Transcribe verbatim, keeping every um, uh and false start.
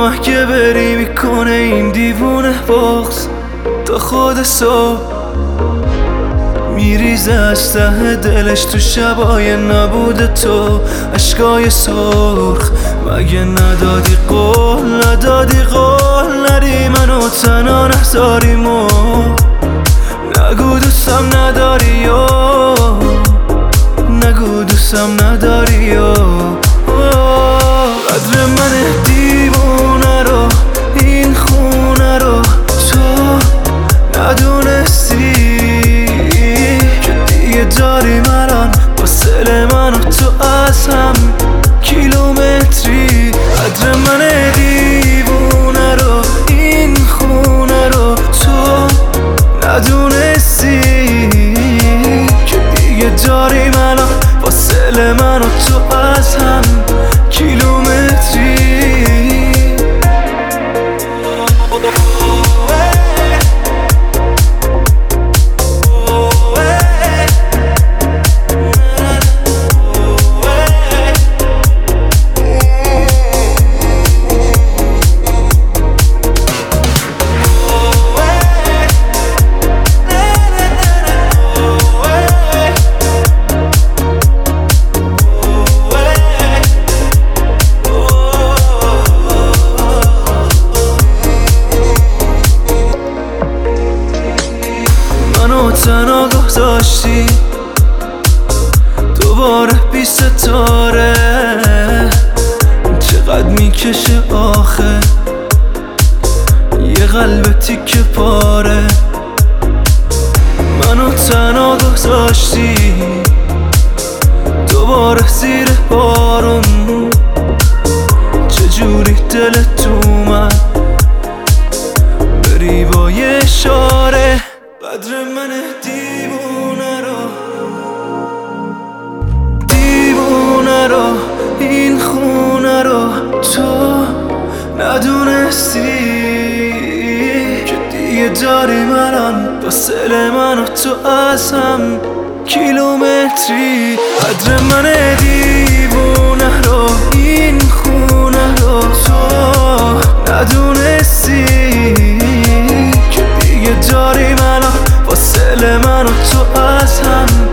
اگه بری میکنه این دیوونه بغض تا خود صبح میریزه از ته دلش تو شبای نبود تو عشقای سرخ. مگه ندادی قول ندادی قول نری منو تنها نذاریم و نگو دوستم نداری یا نگو دوستم نداری یا قدر من دیوونه رو این خونه رو تو ندونستی که دیگه داری الان فاصله من و تو از هم کیلومتری. قدر من دیوونه رو این خونه رو تو ندونستی که دیگه داریم الان فاصله من و تو از هم کیلومتری. منو تنها گذاشتی دوباره بی ستاره چقدر میکشه آخه یه قلب تیکه پاره. منو تنها گذاشتی دوباره زیر بارون چجوری دلت اومد بری با یه اشاره. قدر من دیوونه رو دیوونه رو این خونه رو تو ندونستی که دیگه داریم الان فاصله من و تو از هم کیلومتری. قدر من دیوونه رو این خونه رو تو ندونستی که دیگه داریم الان فاصله من و تو از هم